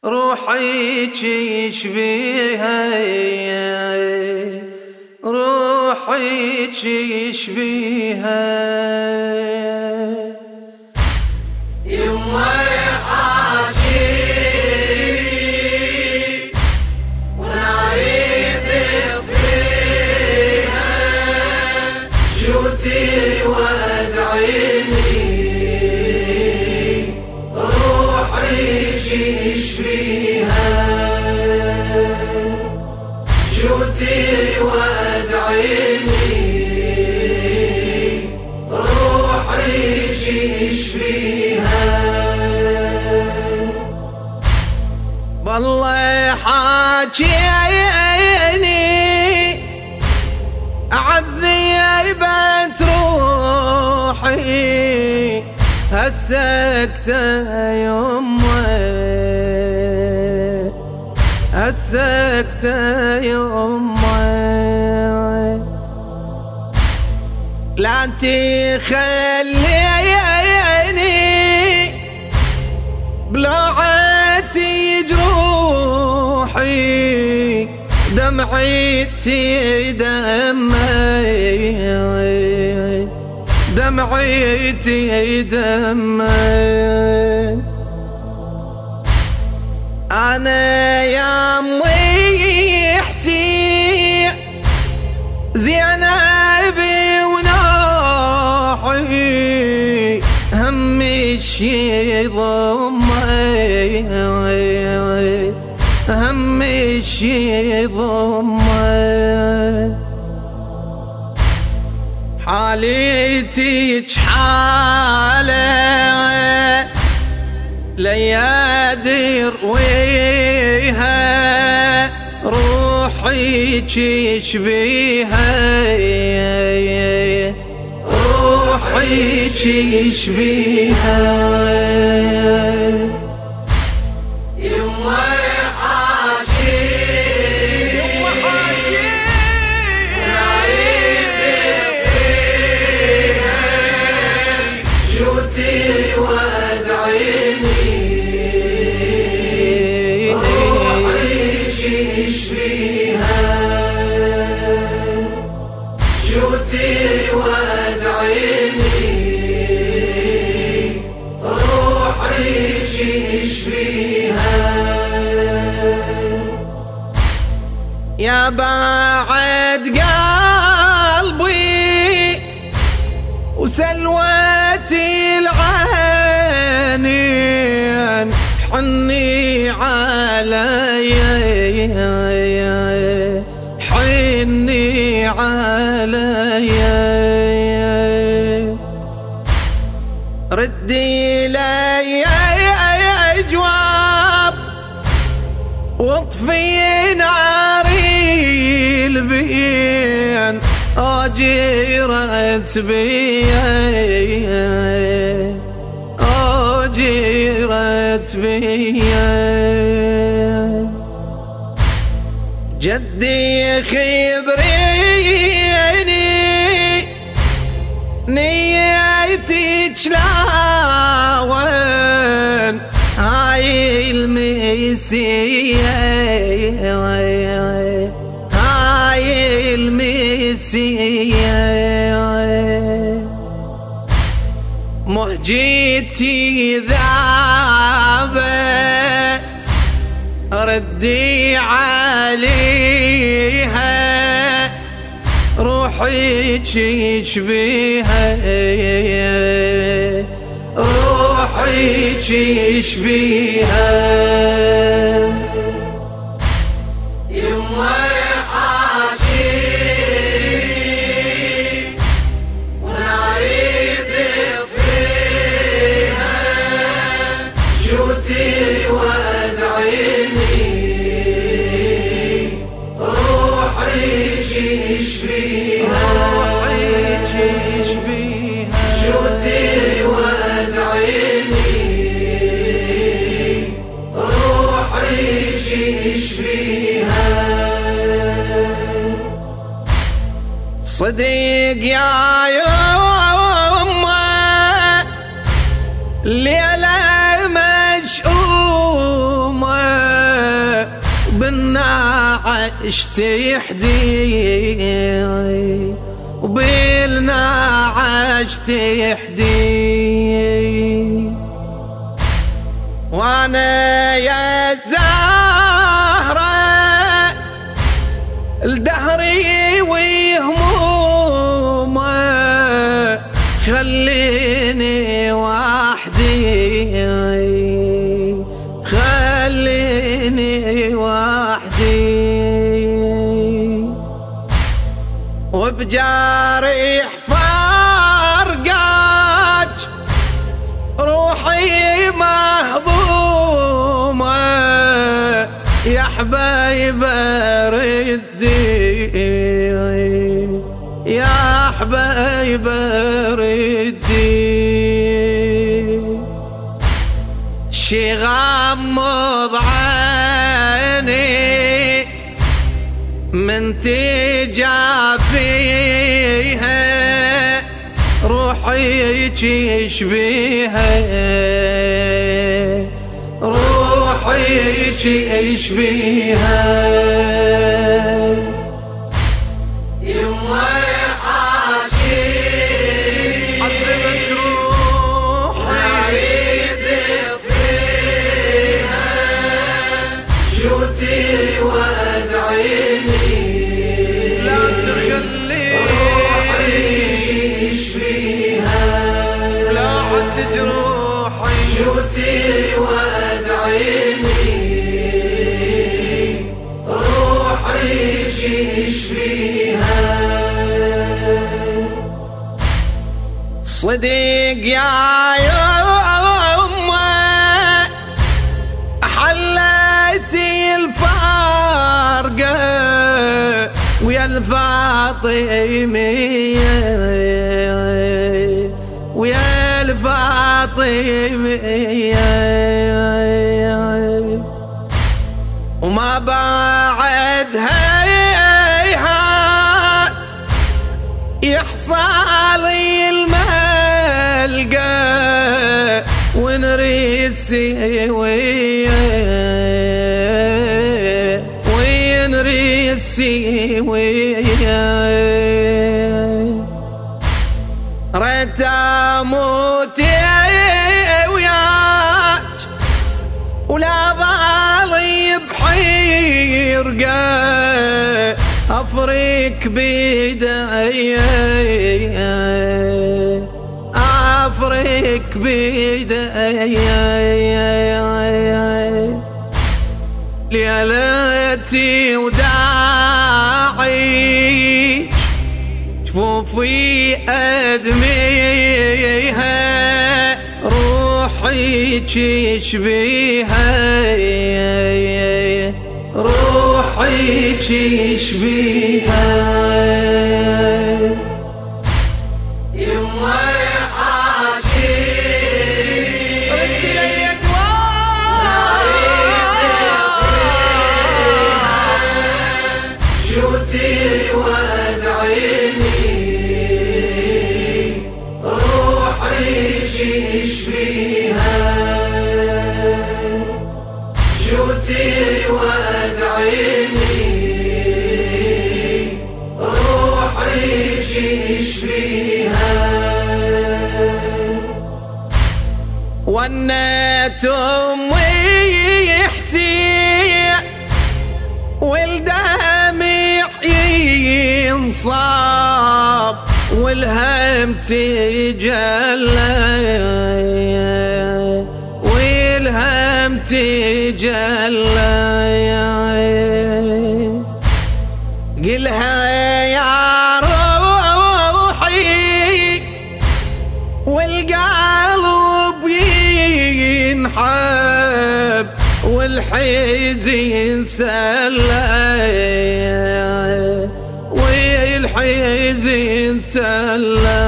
روحي يشبيها روحي يشبيها يما حاجي ونعيد فيها جوتي وادعيني روحي يشبيها جوتي وادعيني روحي يشبيها والله حاجيني عذبت روحي هسكتة يمي هسكتة يمي لا تخليني بلوعتي جروحي دمعتي دمعتي دمي أنا يا أمي احسي زينبي وناحي همي الشي ضمي همي الشي ضمي حاليتي حالة ليادر ويها روحي يشبيها روحي يشبيها يما حاجي ونعيد فيها جوتي وادعيني روحي يشبيها جوتي وادعيني روحي يشبيها يا بعد قلبي وسلوتي العينين حني علي حني علي ردي لي جواب واطفي ناري البين أجيرت بيا أجيرت بيا جدي خبريني نيتك لاون هاي المسية هاي المسية مهجتي ذابة ردي عليها روحي يشبيها روحي يشبيها يما حاجي ونعيد فيها جوتي وادعيني روحي يشبيها جوتي وادعيني روحي يشبيها صديق يا يمه ليلة مشؤومة تحدي وبالنعش تحدي وانا يا زهرة الدهري وهمومه خليني وحدي خليني وحدي وبجارح فرقاج روحي مهضومة يا حبايب ردي يا حبايب ردي شي غمض عيني من تجافيها روحي تشبيها روحي تشبيها يما عاشق عذبت روحي نعيد فيها شوتي وادعيني لا تخلي روحي يشفيها لا عد جروحي شوتي وادعيني روحي يشفيها صدق يا يمه حليتي الفارقة ويا الفاطمية ويا الفاطمية وما بعدها يحصل الملقى ونريسي ونريسي ريت اموت وياك ولا ظالي بحيرقه افرك بيدي افرك بيدي ليلتي وداعي جفوفي ادميها روحي تشبيها روحي تشبيها يما عاشق رد لي شوتي وادعيني روحي يشفيها شوتي وادعيني روحي يشفيها ونت امي حسين والدمع ينصاب والهم تجلى والهم تجلى قلها يا روحي والقلب ينحب والحيز ينسلى والحيز ينسلى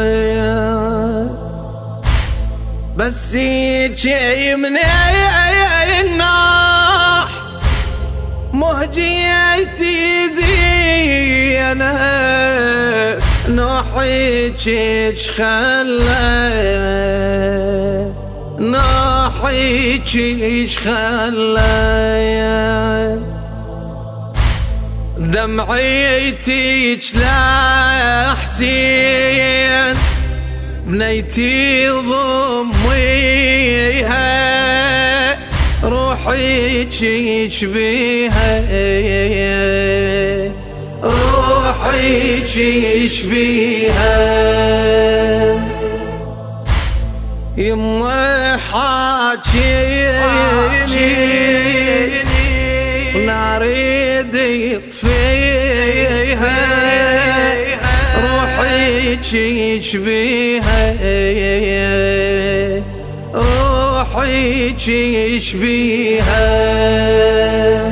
بس يجي من الناح مهجيتي زينب نوحيك خلى نوحيك خلى دمعيتيج لا حسين بنيتي ضميها روحي تشبيها روحي تشبيها يما حاجيني وناري يطفيها روحي تشبيها روحي تشبيها